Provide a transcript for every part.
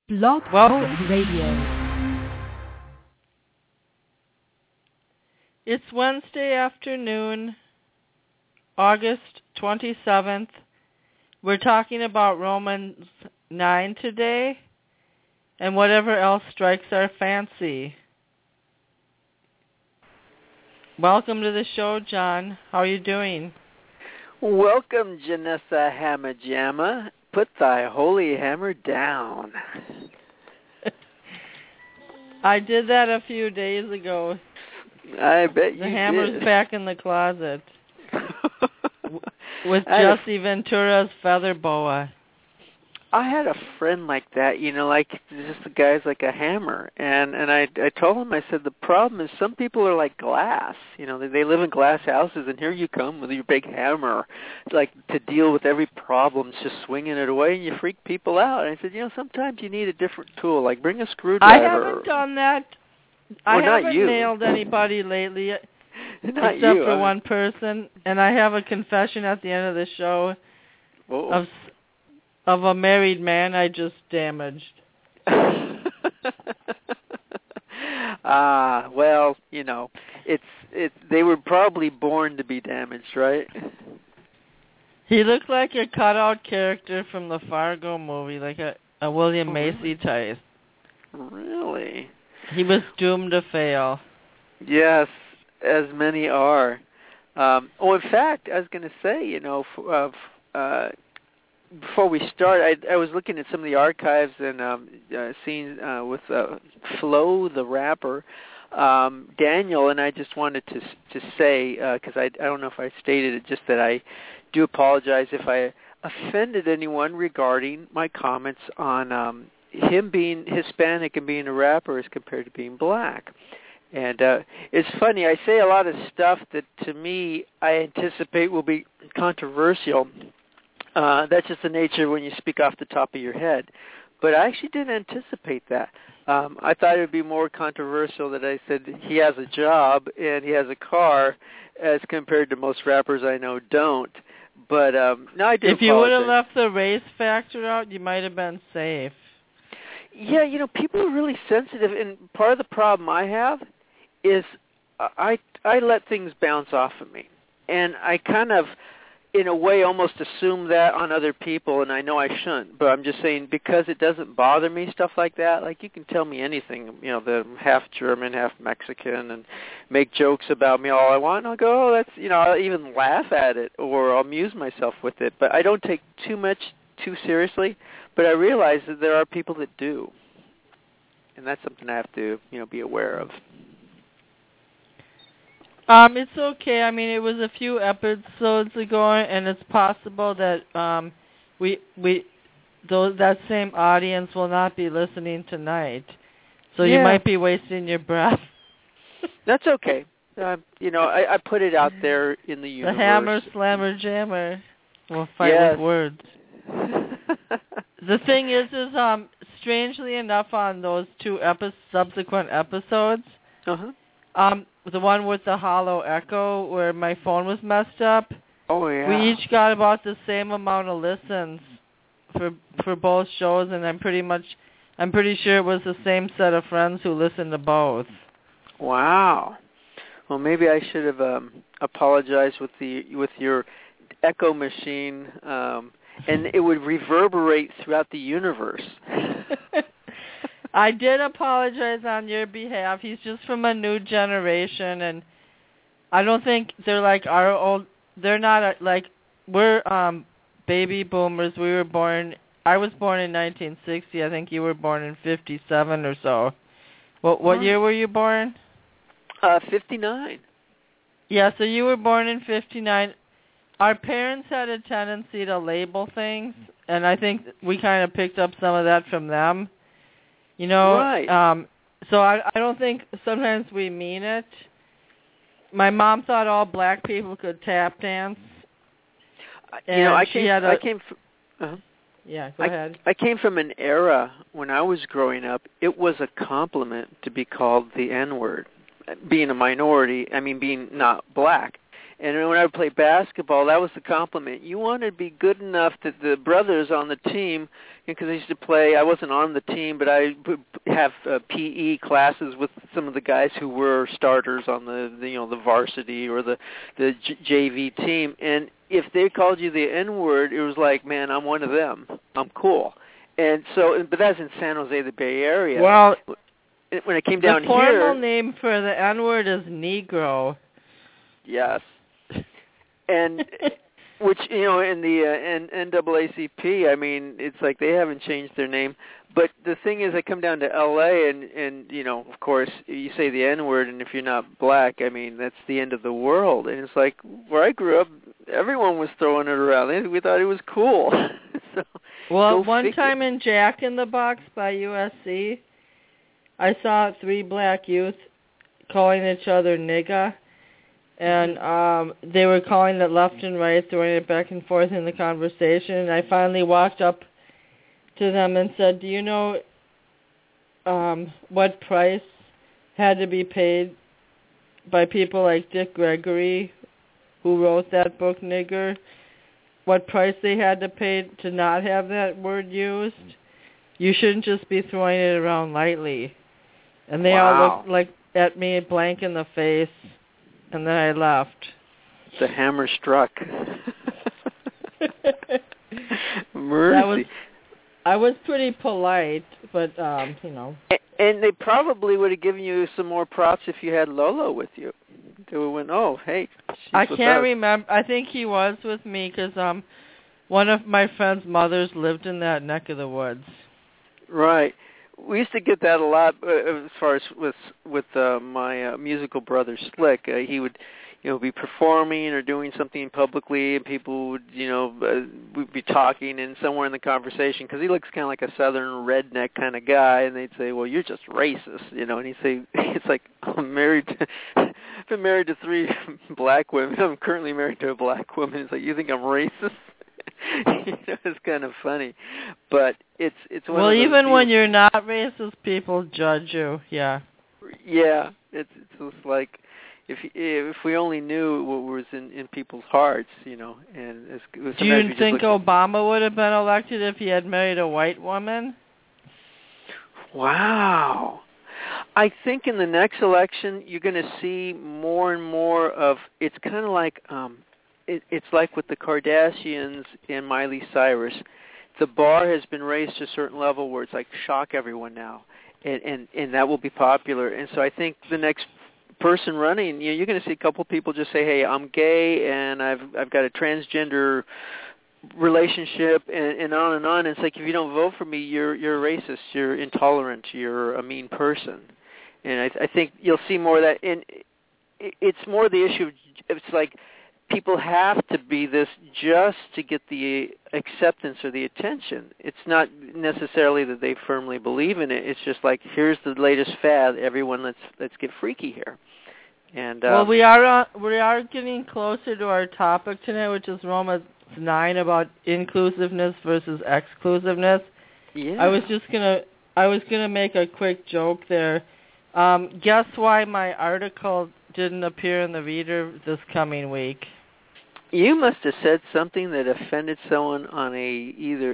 Blog Talk Radio. It's Wednesday afternoon, August 27th. We're talking about Romans 9 today and whatever else strikes our fancy. Welcome to the show, John. How are you doing? Welcome, Janessa Hammer-Jamma. Put thy holy hammer down. I did that a few days ago. I bet you did. The hammer's back in the closet with Jesse Ventura's feather boa. I had a friend like that, like just the guy's like a hammer. And I told him, I said, the problem is some people are like glass. They live in glass houses, and here you come with your big hammer, like to deal with every problem, just swinging it away, and you freak people out. And I said, sometimes you need a different tool, like bring a screwdriver. I haven't done that. I haven't nailed anybody lately, except for one person. And I have a confession at the end of the show of a married man I just damaged. Well, they were probably born to be damaged, right? He looked like a cutout character from the Fargo movie, like a William Macy type. Really? He was doomed to fail. Yes, as many are. In fact, I was going to say, before we start, I was looking at some of the archives and seeing with Flo the rapper, Daniel, and I just wanted to say, because I don't know if I stated it, just that I do apologize if I offended anyone regarding my comments on him being Hispanic and being a rapper as compared to being black. And it's funny, I say a lot of stuff that to me I anticipate will be controversial. That's just the nature when you speak off the top of your head. But I actually didn't anticipate that. I thought it would be more controversial that I said he has a job and he has a car as compared to most rappers I know don't. But no, I do apologize. If you would have left the race factor out, you might have been safe. Yeah, people are really sensitive, and part of the problem I have is I let things bounce off of me. And I kind of, in a way, almost assume that on other people, and I know I shouldn't, but I'm just saying because it doesn't bother me, stuff like that, like you can tell me anything, that I'm half German, half Mexican, and make jokes about me all I want, and I'll go, that's, I'll even laugh at it, or I'll amuse myself with it, but I don't take too seriously, but I realize that there are people that do, and that's something I have to, be aware of. It's okay. I mean, it was a few episodes ago, and it's possible that that same audience will not be listening tonight. So you might be wasting your breath. That's okay. I put it out there in the universe. The hammer, slammer, jammer. We'll fight with words. The thing is, strangely enough, on those two subsequent episodes, the one with the hollow echo where my phone was messed up. Oh, yeah. We each got about the same amount of listens for both shows, and I'm pretty sure it was the same set of friends who listened to both. Wow. Well, maybe I should have apologized with your echo machine, and it would reverberate throughout the universe. I did apologize on your behalf. He's just from a new generation, and I don't think they're like our old. They're not like we're baby boomers. I was born in 1960. I think you were born in 57 or so. What year were you born? 59. Yeah, so you were born in 59. Our parents had a tendency to label things, and I think we kind of picked up some of that from them. Right. So I don't think sometimes we mean it. My mom thought all black people could tap dance. I Go ahead. I came from an era when I was growing up, it was a compliment to be called the N-word, being a minority, being not black. And when I would play basketball, that was the compliment. You wanted to be good enough that the brothers on the team, because I used to play, I wasn't on the team, but I would have PE classes with some of the guys who were starters on the varsity or the JV team. And if they called you the N-word, it was like, man, I'm one of them. I'm cool. And so, but that's in San Jose, the Bay Area. Well, when it came down the formal here, name for the N-word is Negro. Yes. And which, in the NAACP, I mean, it's like they haven't changed their name. But the thing is, I come down to L.A. and of course, you say the N-word, and if you're not black, I mean, that's the end of the world. And it's like, where I grew up, everyone was throwing it around. We thought it was cool. So, well, one time in Jack in the Box by USC, I saw 3 black youth calling each other nigga. And they were calling it left and right, throwing it back and forth in the conversation. And I finally walked up to them and said, do you know what price had to be paid by people like Dick Gregory, who wrote that book, Nigger? What price they had to pay to not have that word used? You shouldn't just be throwing it around lightly. And they all looked like at me blank in the face. And then I left. The hammer struck. Mercy. I was pretty polite, but, And they probably would have given you some more props if you had Lolo with you. They would have went, oh, hey, she's I with can't us. remember. I think he was with me because one of my friend's mothers lived in that neck of the woods. Right. We used to get that a lot as far as with my musical brother Slick. He would, be performing or doing something publicly, and people would, we'd be talking, and somewhere in the conversation, because he looks kind of like a southern redneck kind of guy, and they'd say, "Well, you're just racist," and he'd say, "It's like I've been married to 3 black women. I'm currently married to a black woman." It's like, you think I'm racist? It's kind of funny, but it's one well, of those even deals. when you're not racist, people judge you. Yeah. Yeah, it's just like if we only knew what was in people's hearts, and do you think Obama would have been elected if he had married a white woman? Wow. I think in the next election you're going to see more and more of. It's kind of like. It's like with the Kardashians and Miley Cyrus. The bar has been raised to a certain level where it's like shock everyone now, and that will be popular. And so I think the next person running, you're going to see a couple people just say, "Hey, I'm gay and I've got a transgender relationship," and on and on. And it's like, if you don't vote for me, you're a racist, you're intolerant, you're a mean person. And I think you'll see more of that. And it's more the issue of, it's like, people have to be this just to get the acceptance or the attention. It's not necessarily that they firmly believe in it. It's just like, here's the latest fad. Everyone, let's get freaky here. And well, we are getting closer to our topic tonight, which is Romans 9 about inclusiveness versus exclusiveness. Yeah. I was gonna make a quick joke there. Guess why my article didn't appear in the Reader this coming week? You must have said something that offended someone on either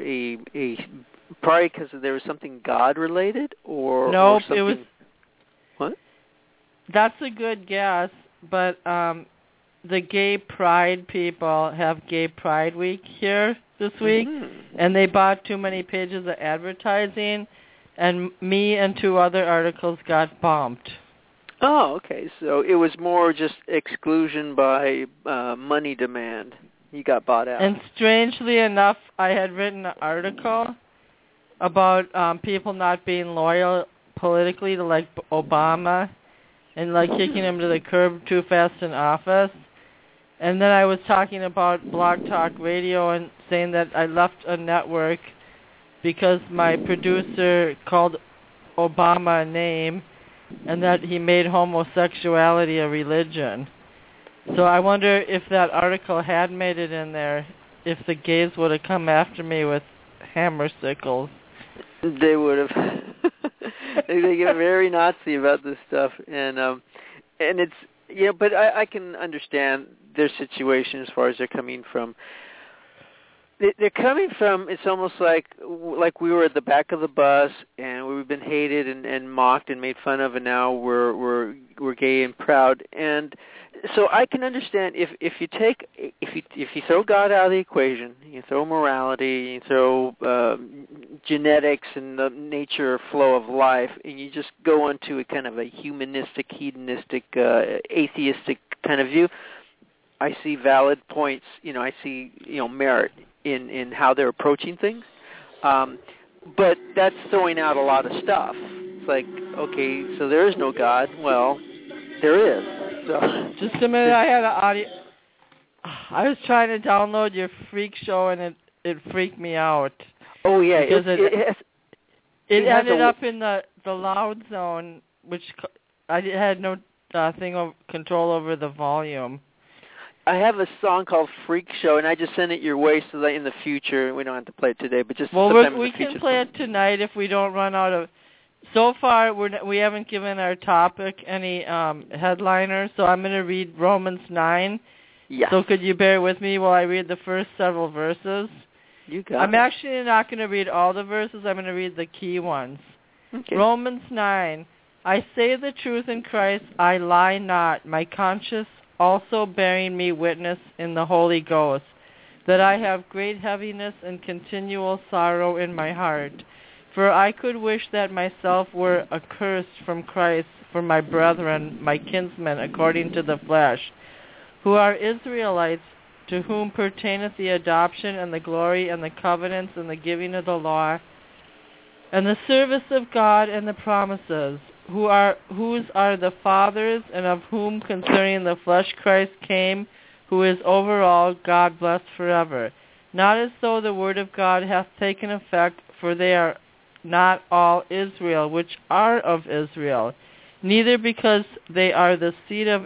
probably because there was something God related or nope, or something. It was. What? That's a good guess, but the Gay Pride people have Gay Pride Week here this week, and they bought too many pages of advertising, and me and 2 other articles got bumped. Oh, okay. So it was more just exclusion by money demand. You got bought out. And strangely enough, I had written an article about people not being loyal politically to, like, Obama and, like, kicking him to the curb too fast in office. And then I was talking about Blog Talk Radio and saying that I left a network because my producer called Obama a name, and that he made homosexuality a religion. So I wonder if that article had made it in there, if the gays would have come after me with hammer sickles. They would have. They get very Nazi about this stuff, and it's but I can understand their situation as far as they're coming from. They're coming from, it's almost like we were at the back of the bus and we've been hated and mocked and made fun of, and now we're gay and proud. And so I can understand if you throw God out of the equation, you throw morality, you throw genetics and the nature flow of life, and you just go into a kind of a humanistic, hedonistic, atheistic kind of view. I see valid points. I see merit in how they're approaching things, but that's throwing out a lot of stuff. It's like, okay, so there is no God. Well, there is. So just a minute, I had an audio. I was trying to download your freak show and it freaked me out. Oh yeah, because it ended up in the loud zone, which I had no thing of control over the volume. I have a song called Freak Show, and I just sent it your way so that in the future, we don't have to play it today, but just sometime in the future. We can play it tonight if we don't run out of... So far, we haven't given our topic any headliner, so I'm going to read Romans 9. Yes. So could you bear with me while I read the first several verses? You got I'm it. actually not going to read all the verses. I'm going to read the key ones. Okay. Romans 9. I say the truth in Christ, I lie not. My conscience also bearing me witness in the Holy Ghost, that I have great heaviness and continual sorrow in my heart. For I could wish that myself were accursed from Christ for my brethren, my kinsmen, according to the flesh, who are Israelites, to whom pertaineth the adoption and the glory and the covenants and the giving of the law, and the service of God and the promises, whose are the fathers, and of whom concerning the flesh Christ came, who is over all, God blessed forever. Not as though the word of God hath taken effect, for they are not all Israel, which are of Israel, neither because they are the seed of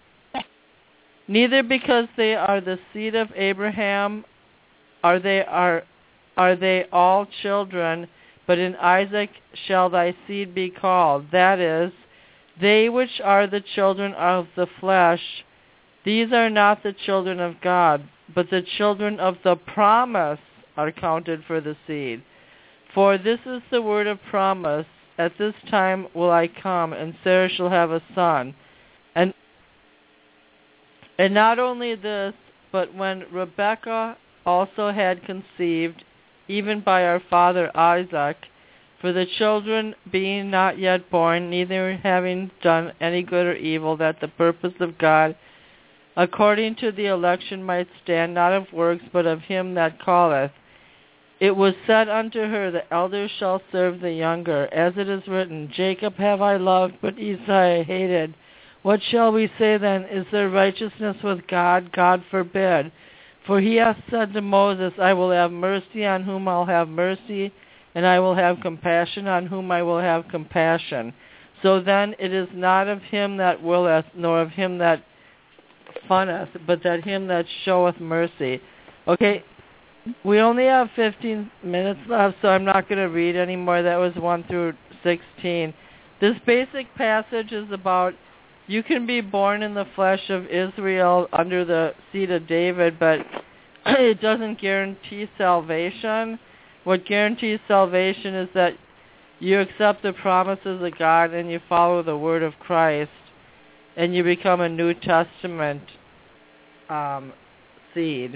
Abraham are they all children, but in Isaac shall thy seed be called. That is, they which are the children of the flesh, these are not the children of God, but the children of the promise are counted for the seed. For this is the word of promise, at this time will I come, and Sarah shall have a son. And not only this, but when Rebekah also had conceived, even by our father Isaac, for the children being not yet born, neither having done any good or evil, that the purpose of God according to the election might stand, not of works, but of him that calleth. It was said unto her, the elder shall serve the younger. As it is written, Jacob have I loved, but Esau I hated. What shall we say then? Is there righteousness with God? God forbid. For he hath said to Moses, I will have mercy on whom I'll have mercy, and I will have compassion on whom I will have compassion. So then it is not of him that willeth, nor of him that funneth, but that him that showeth mercy. Okay, we only have 15 minutes left, so I'm not going to read anymore. That was 1 through 16. This basic passage is about you can be born in the flesh of Israel under the seed of David, but it doesn't guarantee salvation. What guarantees salvation is that you accept the promises of God and you follow the word of Christ, and you become a New Testament seed.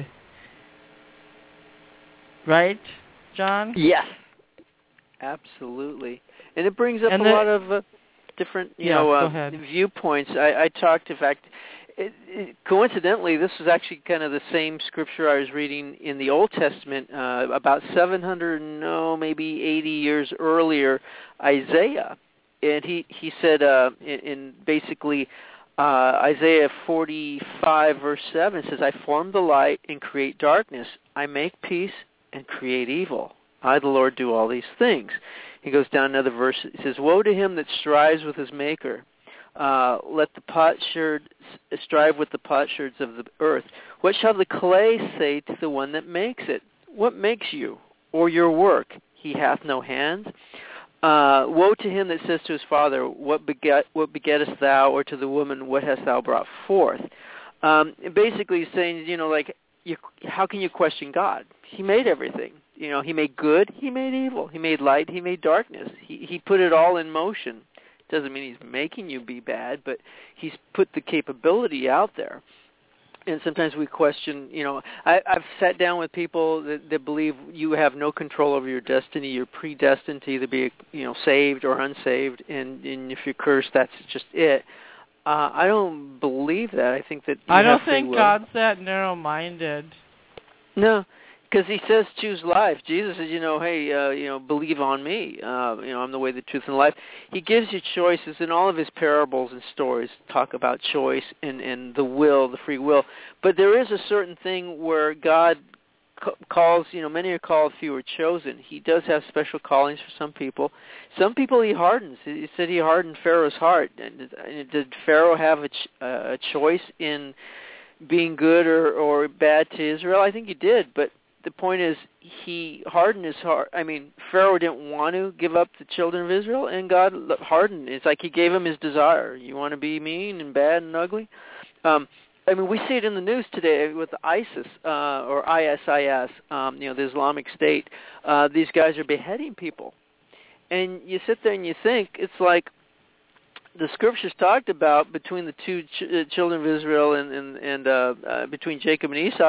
Right, John? Yes, absolutely. And it brings up a lot of different, viewpoints. I talked, in fact, coincidentally, this was actually kind of the same scripture I was reading in the Old Testament about 700, maybe 80 years earlier, Isaiah. And he said in basically Isaiah 45, verse 7, it says, I form the light and create darkness. I make peace and create evil. I, the Lord, do all these things. He goes down another verse. It says, woe to him that strives with his maker. Let the potsherd strive with the potsherds of the earth. What shall the clay say to the one that makes it? What makes you, or your work? He hath no hands. Woe to him that says to his father, what begettest thou? Or to the woman, what hast thou brought forth? Basically saying, like, how can you question God? He made everything. He made good, he made evil. He made light, he made darkness. He put it all in motion. Doesn't mean he's making you be bad, but he's put the capability out there. And sometimes we question, I've sat down with people that believe you have no control over your destiny. You're predestined to either be, saved or unsaved, and if you're cursed, that's just it. I don't believe that. I think that I don't think God's that narrow-minded. No, because he says choose life. Jesus says, hey, believe on me. I'm the way, the truth, and the life. He gives you choices, and all of his parables and stories talk about choice and the will, the free will. But there is a certain thing where God calls, many are called, few are chosen. He does have special callings for some people. Some people he hardens. He said he hardened Pharaoh's heart. And did Pharaoh have a choice in being good or bad to Israel? I think he did, but the point is he hardened his heart. I mean, Pharaoh didn't want to give up the children of Israel, and God hardened. It's like he gave him his desire. You want to be mean and bad and ugly? We see it in the news today with ISIS, or ISIS, the Islamic State. These guys are beheading people. And you sit there and you think, it's like the scriptures talked about between the two children of Israel and between Jacob and Esau.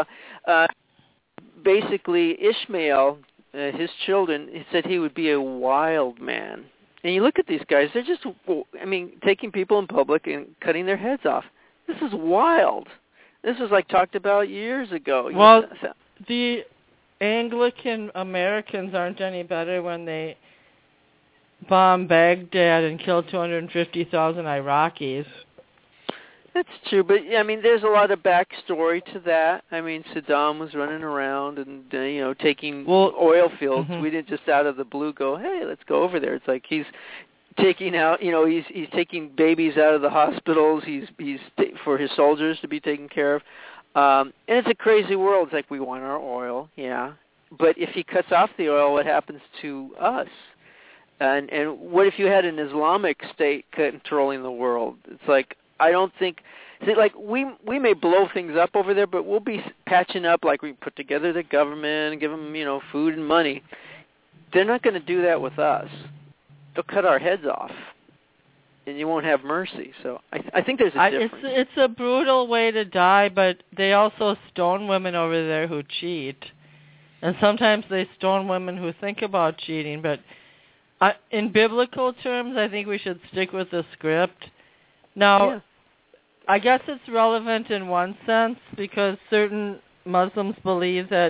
Basically, Ishmael, his children, he said he would be a wild man. And you look at these guys, they're just, taking people in public and cutting their heads off. This is wild. This was talked about years ago. Well, the Anglican Americans aren't any better when they bombed Baghdad and killed 250,000 Iraqis. That's true, but there's a lot of backstory to that. Saddam was running around and taking oil fields. We didn't just out of the blue go, hey, let's go over there. It's like he's taking out, he's taking babies out of the hospitals. He's for his soldiers to be taken care of. And it's a crazy world. It's like we want our oil, yeah. But if he cuts off the oil, what happens to us? And what if you had an Islamic state controlling the world? It's like, I don't think, we may blow things up over there, but we'll be patching up, like we put together the government and give them, food and money. They're not going to do that with us. They'll cut our heads off, and you won't have mercy. So I think there's a difference. It's a brutal way to die, but they also stone women over there who cheat. And sometimes they stone women who think about cheating. But in biblical terms, I think we should stick with the script. Now, yeah. I guess it's relevant in one sense because certain Muslims believe that...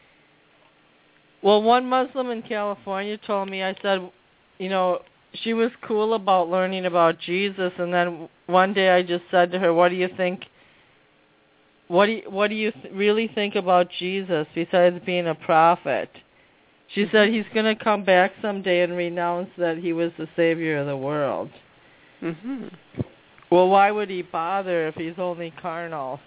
Well, one Muslim in California told me, I said, she was cool about learning about Jesus, and then one day I just said to her, what do you think? What do you really think about Jesus besides being a prophet? She said he's going to come back someday and renounce that he was the savior of the world. Mm-hmm. Well, why would he bother if he's only carnal,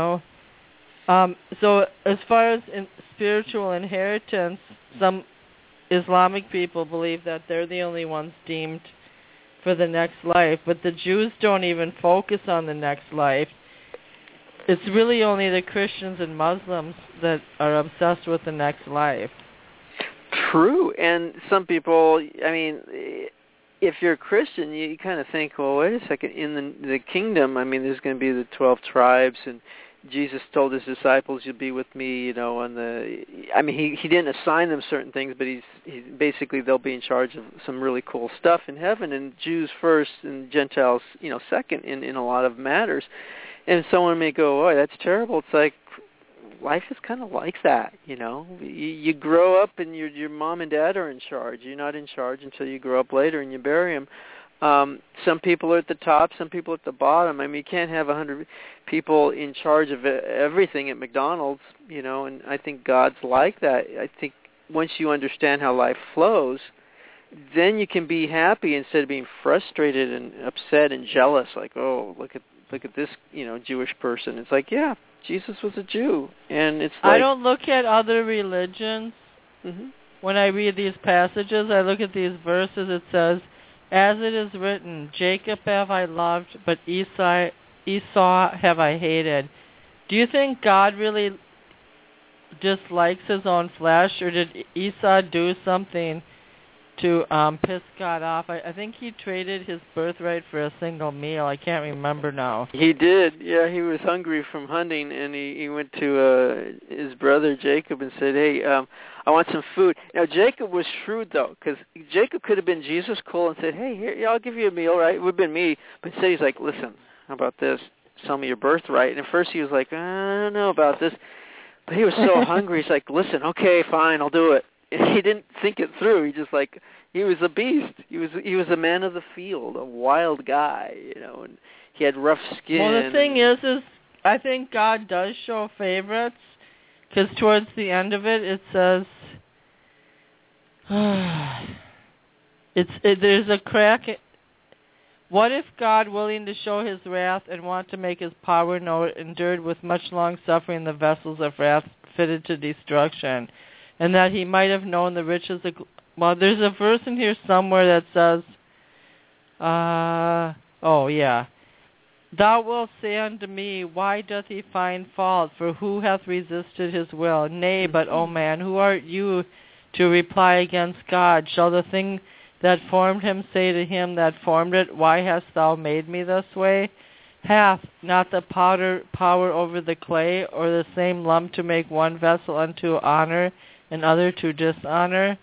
So as far as spiritual inheritance, some Islamic people believe that they're the only ones deemed for the next life, but the Jews don't even focus on the next life. It's really only the Christians and Muslims that are obsessed with the next life. True, and some people, if you're a Christian, you kind of think, well, wait a second, in the kingdom, there's going to be the 12 tribes, and Jesus told his disciples, you'll be with me, on the... he didn't assign them certain things, but he's basically, they'll be in charge of some really cool stuff in heaven, and Jews first and Gentiles, second in a lot of matters. And someone may go, oh, that's terrible. It's like, life is kind of like that, You grow up and your mom and dad are in charge. You're not in charge until you grow up later and you bury them. Some people are at the top, some people at the bottom. You can't have 100 people in charge of everything at McDonald's, and I think God's like that. I think once you understand how life flows, then you can be happy instead of being frustrated and upset and jealous, like, oh, look at this, Jewish person. It's like, yeah, Jesus was a Jew, and it's like... I don't look at other religions. Mm-hmm. When I read these passages, I look at these verses. It says, as it is written, Jacob have I loved, but Esau have I hated. Do you think God really dislikes his own flesh, or did Esau do something to piss God off? I think he traded his birthright for a single meal. I can't remember now. He did. Yeah, he was hungry from hunting, and he went to his brother Jacob and said, "Hey, I want some food." Now Jacob was shrewd though, because Jacob could have been Jesus cool and said, "Hey, here, yeah, I'll give you a meal, right?" It would have been me. But instead he's like, "Listen, how about this? Sell me your birthright." And at first he was like, "I don't know about this," but he was so hungry. He's like, "Listen, okay, fine, I'll do it." And he didn't think it through. He was a beast. He was a man of the field, a wild guy, and he had rough skin. Well, the thing is I think God does show favorites, because towards the end of it says, there's a crack. What if God, willing to show his wrath and want to make his power known, endured with much long suffering the vessels of wrath fitted to destruction, and that he might have known the riches of... Well, there's a verse in here somewhere that says, "Thou wilt say unto me, why doth he find fault? For who hath resisted his will? Nay, but, O man, who art you to reply against God? Shall the thing that formed him say to him that formed it, Why hast thou made me this way? Hath not the potter power over the clay, or the same lump to make one vessel unto honor and other to dishonor?"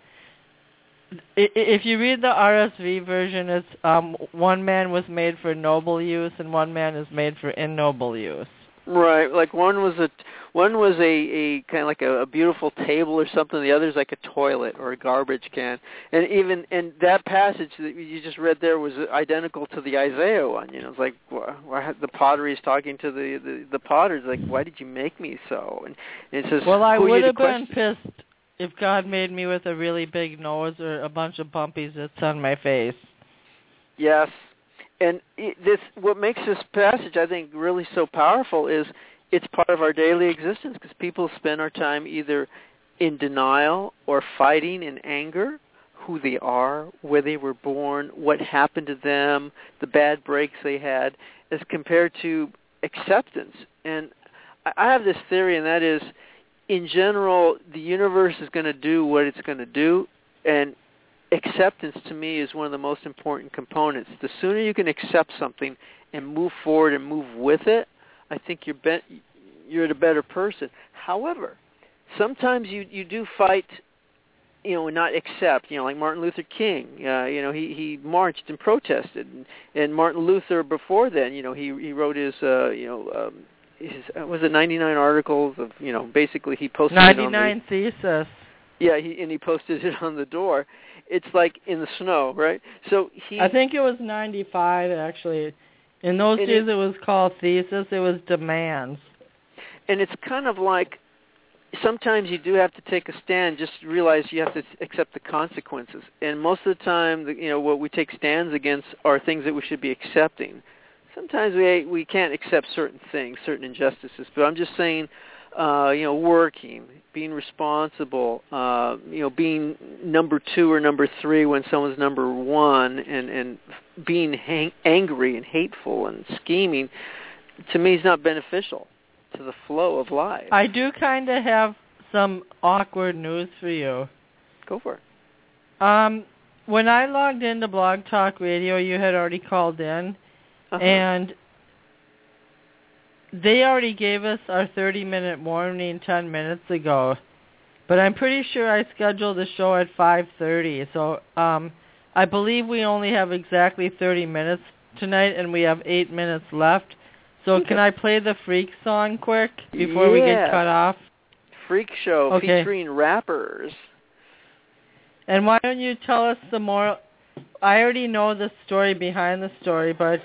If you read the RSV version, it's one man was made for noble use and one man is made for ignoble use. Right, like one was a kind of like a beautiful table or something. The other's like a toilet or a garbage can. And that passage that you just read there was identical to the Isaiah one. It's like the pottery is talking to the potter. It's like, why did you make me so? And it says, well, I would have been pissed if God made me with a really big nose or a bunch of bumpy zits on my face. Yes. And what makes this passage, I think, really so powerful is it's part of our daily existence, because people spend our time either in denial or fighting in anger who they are, where they were born, what happened to them, the bad breaks they had, as compared to acceptance. And I have this theory, and that is, in general, the universe is going to do what it's going to do, and acceptance to me is one of the most important components. The sooner you can accept something and move forward and move with it, I think you're a better person. However, sometimes you do fight, and not accept. Like Martin Luther King. He marched and protested, and Martin Luther before then, he wrote his was it 99 articles of, basically he posted 99 thesis. Yeah, he posted it on the door. It's like in the snow, right? So I think it was 95 actually. In those days it was called thesis. It was demands. And it's kind of like sometimes you do have to take a stand. Just realize you have to accept the consequences. And most of the time, what we take stands against are things that we should be accepting. Sometimes we can't accept certain things, certain injustices. But I'm just saying, working, being responsible, being number 2 or number 3 when someone's number 1, and being angry and hateful and scheming, to me is not beneficial to the flow of life. I do kind of have some awkward news for you. Go for it. When I logged into Blog Talk Radio, you had already called in. Uh-huh. And they already gave us our 30-minute warning 10 minutes ago. But I'm pretty sure I scheduled the show at 5:30. So I believe we only have exactly 30 minutes tonight, and we have 8 minutes left. So can I play the Freak song quick before we get cut off? Freak show featuring rappers. And why don't you tell us some more? I already know the story behind the story, but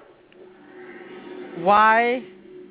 why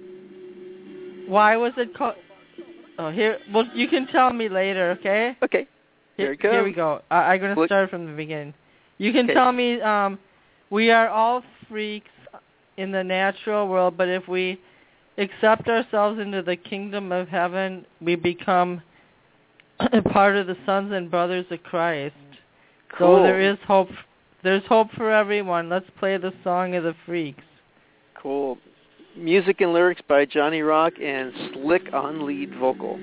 was it called? Oh, here. Well, you can tell me later, okay? Okay. Here we go. I'm going to start from the beginning. You can tell me. We are all freaks in the natural world, but if we accept ourselves into the kingdom of heaven, we become a part of the sons and brothers of Christ. Cool. So there is hope. There's hope for everyone. Let's play the song of the freaks. Cool. music and lyrics by Johnny Rock and Slick on lead vocal.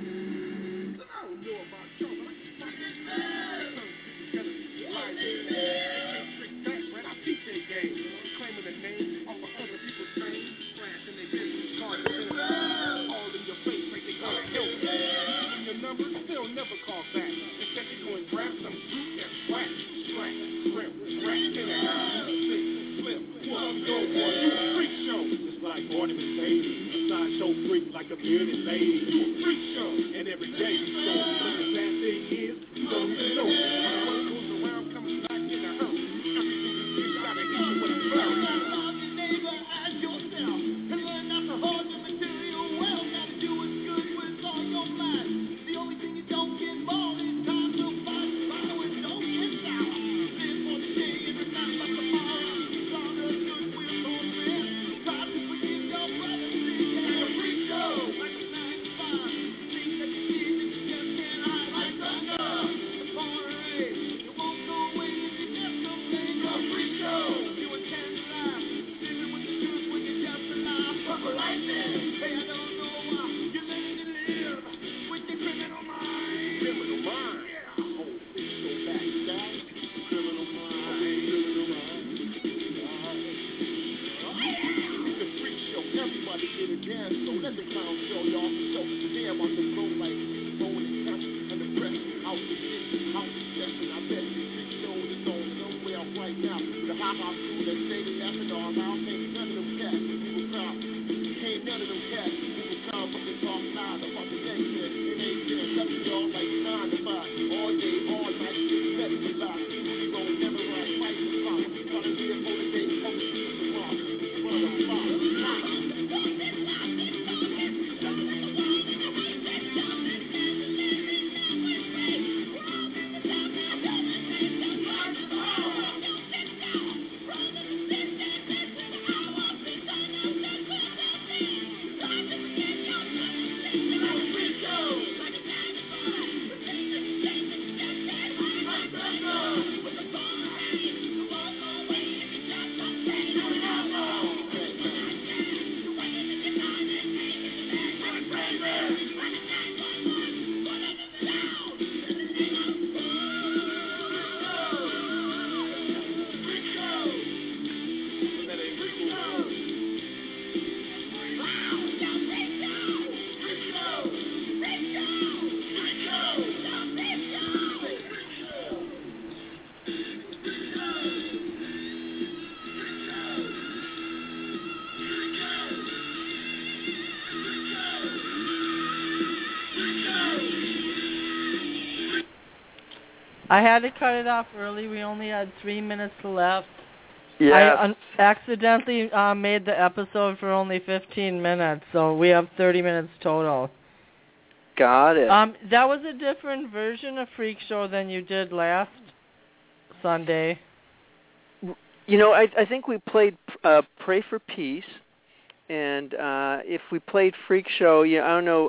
Like a bearded lady, you a freak show, and every day you show. But the sad thing is, you don't even know. What goes around comes back in a hurry. Everything you do, gotta hit you with a flurry. Love your neighbor as yourself, and learn not to hold your material well. Gotta do what's good with all your mind. The only thing you don't get more is time to fight. Follow it, don't get sour. Live for the day and remember tomorrow. Long as good will go live. Try to forgive your brother. So let the clown show y'all. So damn on the road like rolling and touching and the press out the shit, out the session. I bet the freak show is on somewhere right now. The ha-ha crew that say they laughing all around. Ain't none of them cats. People come. Ain't none of them cats. People come but they talk loud about the next shit. It ain't there. Nothing y'all like 9 to 5. All day, all night, shit better be live. People go and never run, fight the problem. Trying to live for the day, hope the shit is wrong. Run the fire. I had to cut it off early. We only had 3 minutes left. Yes. I accidentally made the episode for only 15 minutes, so we have 30 minutes total. Got it. That was a different version of Freak Show than you did last Sunday. You know, I think we played Pray for Peace, and if we played Freak Show, I don't know.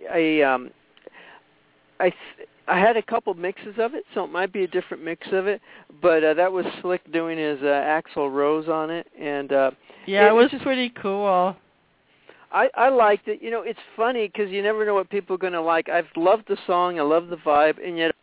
I had a couple mixes of it, so it might be a different mix of it. But that was Slick doing his Axl Rose on it, and it was just pretty cool. I liked it. You know, it's funny because you never know what people are going to like. I've loved the song, I love the vibe, and yet